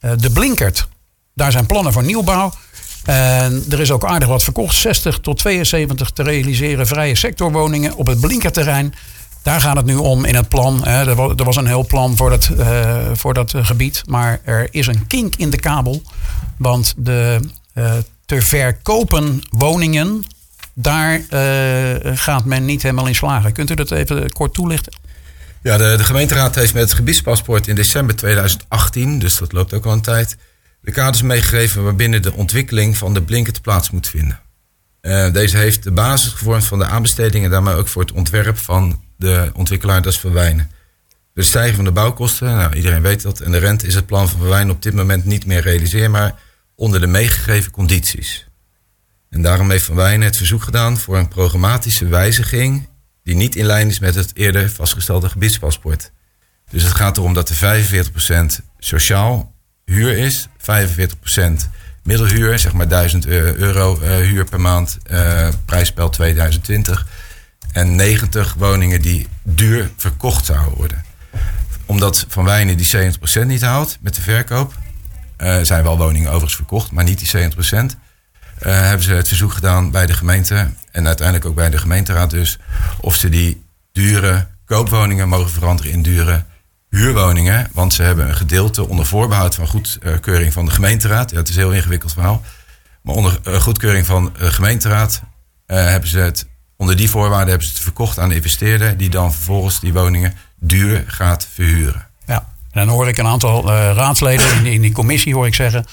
De Blinkert, daar zijn plannen voor nieuwbouw. En er is ook aardig wat verkocht. 60 tot 72 te realiseren vrije sectorwoningen op het Blinkerterrein. Daar gaat het nu om in het plan. Er was een heel plan voor dat gebied. Maar er is een kink in de kabel. Want de te verkopen woningen, daar gaat men niet helemaal in slagen. Kunt u dat even kort toelichten? Ja, de gemeenteraad heeft met het gebiedspaspoort in december 2018, dus dat loopt ook al een tijd, de kaders meegegeven waarbinnen de ontwikkeling van de Blinkert plaats moet vinden. Deze heeft de basis gevormd van de aanbesteding en daarmee ook voor het ontwerp van de ontwikkelaar, dat is Van Wijnen. De stijging van de bouwkosten, nou, iedereen weet dat, en de rente is het plan van Van Wijnen op dit moment niet meer realiseerbaar onder de meegegeven condities. En daarom heeft Van Wijnen het verzoek gedaan voor een programmatische wijziging die niet in lijn is met het eerder vastgestelde gebiedspaspoort. Dus het gaat erom dat er 45% sociaal huur is, 45% middelhuur, zeg maar €1000 huur per maand, prijsspel 2020. En 90 woningen die duur verkocht zouden worden. Omdat Van Wijnen die 70% niet haalt met de verkoop, zijn wel woningen overigens verkocht, maar niet die 70%. Hebben ze het verzoek gedaan bij de gemeente en uiteindelijk ook bij de gemeenteraad dus, of ze die dure koopwoningen mogen veranderen in dure huurwoningen. Want ze hebben een gedeelte onder voorbehoud van goedkeuring van de gemeenteraad. Ja, het is een heel ingewikkeld verhaal. Maar onder goedkeuring van de gemeenteraad hebben ze het, onder die voorwaarden hebben ze het verkocht aan de investeerder, die dan vervolgens die woningen duur gaat verhuren. Ja, en dan hoor ik een aantal raadsleden in die commissie hoor ik zeggen,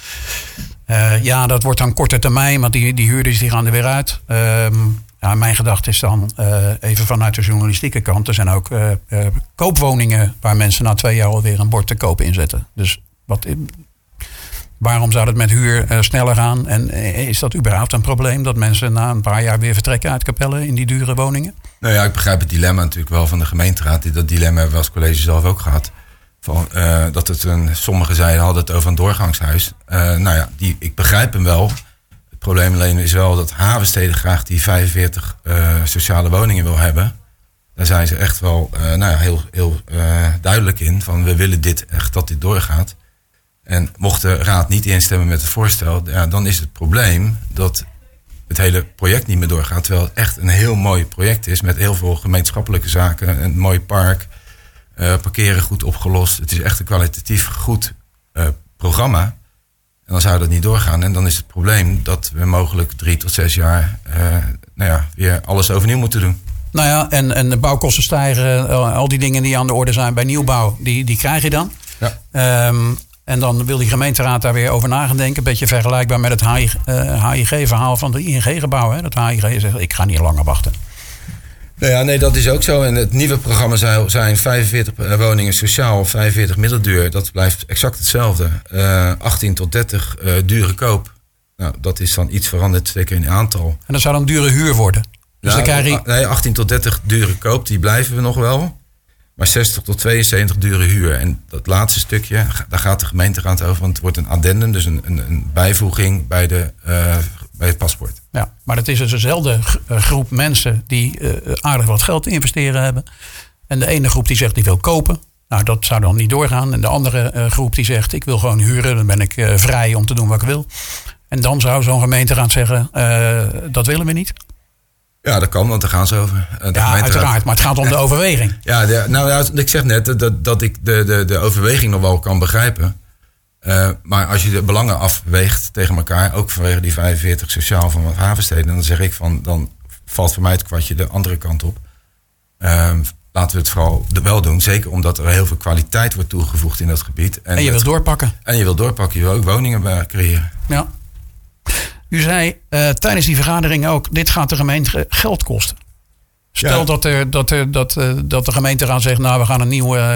ja, dat wordt dan korte termijn, want die huurders die gaan er weer uit. Mijn gedachte is dan, even vanuit de journalistieke kant, er zijn ook koopwoningen waar mensen na 2 jaar alweer een bord te koop inzetten. Dus waarom zou dat met huur sneller gaan? En is dat überhaupt een probleem dat mensen na een paar jaar weer vertrekken uit Capelle in die dure woningen? Nou ja, ik begrijp het dilemma natuurlijk wel van de gemeenteraad. Dat dilemma hebben we als college zelf ook gehad. Dat het sommigen zeiden hadden het over een doorgangshuis. Ik begrijp hem wel. Het probleem alleen is wel dat Havenstede graag die 45 sociale woningen wil hebben. Daar zijn ze echt wel heel duidelijk in. Van we willen dat dit doorgaat. En mocht de raad niet instemmen met het voorstel, ja, dan is het probleem dat het hele project niet meer doorgaat. Terwijl het echt een heel mooi project is met heel veel gemeenschappelijke zaken. Een mooi park, parkeren goed opgelost. Het is echt een kwalitatief goed programma. En dan zou dat niet doorgaan. En dan is het probleem dat we mogelijk 3 tot 6 jaar weer alles overnieuw moeten doen. Nou ja, en de bouwkosten stijgen. Al die dingen die aan de orde zijn bij nieuwbouw, die krijg je dan. Ja. En dan wil die gemeenteraad daar weer over na gaan denken. Een beetje vergelijkbaar met het HIG-verhaal van de ING-gebouw. Dat HIG zegt, ik ga niet langer wachten. Nou ja, nee, dat is ook zo. En het nieuwe programma zijn 45 woningen sociaal, 45 middelduur. Dat blijft exact hetzelfde. 18 tot 30 dure koop. Nou, dat is dan iets veranderd, zeker in aantal. En dat zou dan dure huur worden? Dus dan krijg je... Nee, 18 tot 30 dure koop, die blijven we nog wel. Maar 60 tot 72 dure huur. En dat laatste stukje, daar gaat de gemeenteraad over. Want het wordt een addendum, dus een bijvoeging bij het paspoort. Ja, maar het is dus dezelfde groep mensen die aardig wat geld te investeren hebben. En de ene groep die zegt die wil kopen. Nou, dat zou dan niet doorgaan. En de andere groep die zegt ik wil gewoon huren. Dan ben ik vrij om te doen wat ik wil. En dan zou zo'n gemeenteraad zeggen dat willen we niet. Ja, dat kan, want daar gaan ze over. Ja, uiteraard, maar het gaat om de overweging. Ik zeg net dat ik de overweging nog wel kan begrijpen. Maar als je de belangen afweegt tegen elkaar, ook vanwege die 45 sociaal van wat Havensteden, dan zeg ik van, dan valt voor mij het kwartje de andere kant op. Laten we het vooral wel doen, zeker omdat er heel veel kwaliteit wordt toegevoegd in dat gebied. En je wilt doorpakken. Je wil ook woningen creëren. Ja. U zei tijdens die vergadering ook, dit gaat de gemeente geld kosten. Stel dat de gemeenteraad zegt, nou we gaan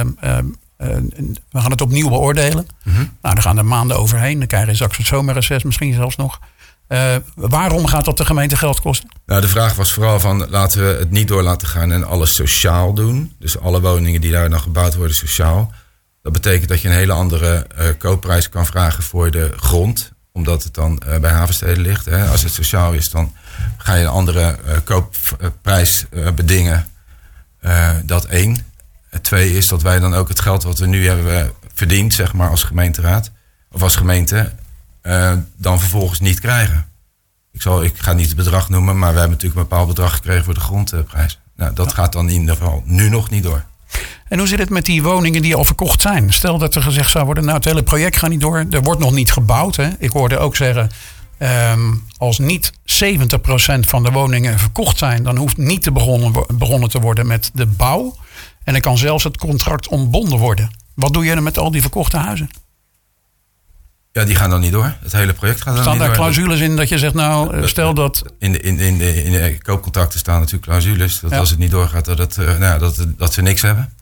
we gaan het opnieuw beoordelen. Mm-hmm. Nou, dan gaan er maanden overheen. Dan krijg je straks het zomerreces misschien zelfs nog. Waarom gaat dat de gemeente geld kosten? Nou, de vraag was vooral van, laten we het niet door laten gaan en alles sociaal doen. Dus alle woningen die daar dan gebouwd worden sociaal. Dat betekent dat je een hele andere koopprijs kan vragen voor de grond. Omdat het dan bij Havensteden ligt. Hè. Als het sociaal is, dan ga je een andere koopprijs bedingen. Dat 1. 2 is dat wij dan ook het geld wat we nu hebben verdiend, zeg maar, als gemeenteraad. of als gemeente, dan vervolgens niet krijgen. Ik ga niet het bedrag noemen, maar we hebben natuurlijk een bepaald bedrag gekregen voor de grondprijs. Nou, dat gaat dan in ieder geval nu nog niet door. En hoe zit het met die woningen die al verkocht zijn? Stel dat er gezegd zou worden, nou het hele project gaat niet door. Er wordt nog niet gebouwd. Hè? Ik hoorde ook zeggen, als niet 70% van de woningen verkocht zijn, dan hoeft niet te begonnen te worden met de bouw. En dan kan zelfs het contract ontbonden worden. Wat doe je dan met al die verkochte huizen? Ja, die gaan dan niet door. Het hele project gaat dan niet door. Staan daar clausules in dat je zegt, nou, stel dat... In de koopcontracten staan natuurlijk clausules. Dat als het niet doorgaat, dat ze niks hebben.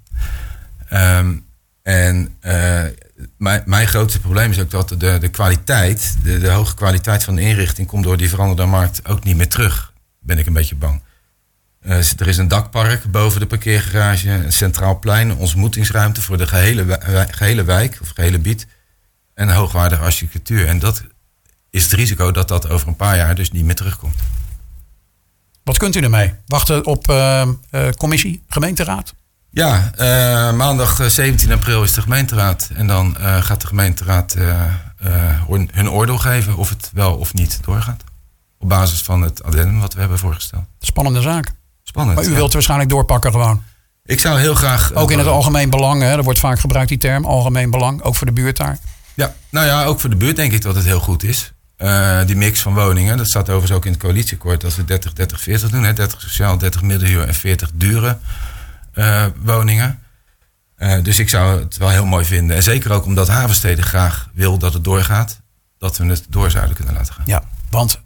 Mijn grootste probleem is ook dat de kwaliteit, de hoge kwaliteit van de inrichting, komt door die veranderde markt ook niet meer terug. Ben ik een beetje bang. Er is een dakpark boven de parkeergarage, een centraal plein, een ontmoetingsruimte voor de gehele wijk of gehele gebied. En een hoogwaardige architectuur. En dat is het risico dat dat over een paar jaar dus niet meer terugkomt. Wat kunt u ermee? Wachten op commissie, gemeenteraad? Ja, maandag 17 april is de gemeenteraad. En dan gaat de gemeenteraad hun oordeel geven of het wel of niet doorgaat. Op basis van het addendum wat we hebben voorgesteld. Spannende zaak. Spannend. Maar u wilt waarschijnlijk doorpakken gewoon. Ik zou heel graag... Ook in het algemeen belang, hè? Er wordt vaak gebruikt die term, algemeen belang. Ook voor de buurt daar. Ja, nou ja, ook voor de buurt denk ik dat het heel goed is. Die mix van woningen, dat staat overigens ook in het coalitieakkoord, dat we 30-30-40 doen. Hè? 30 sociaal, 30 middenhuur en 40 dure woningen. Dus ik zou het wel heel mooi vinden. En zeker ook omdat Havenstede graag wil dat het doorgaat, dat we het door zouden kunnen laten gaan. Ja, want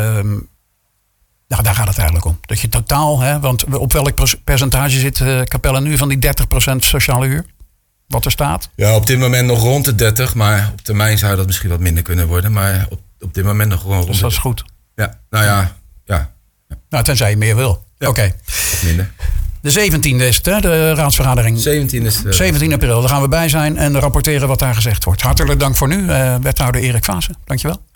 daar gaat het eigenlijk om. Dat je totaal, hè, want op welk percentage zit Capelle nu van die 30% sociale huur? Wat er staat? Ja, op dit moment nog rond de 30, maar op termijn zou dat misschien wat minder kunnen worden. Maar op dit moment nog gewoon rond. Dus dat is goed. Ja, nou ja. Nou, tenzij je meer wil. Ja, Oké. Minder. De 17e is het, hè, de raadsvergadering. 17 is de... 17 april, daar gaan we bij zijn en rapporteren wat daar gezegd wordt. Hartelijk dank voor nu, wethouder Erik Vaassen. Dankjewel.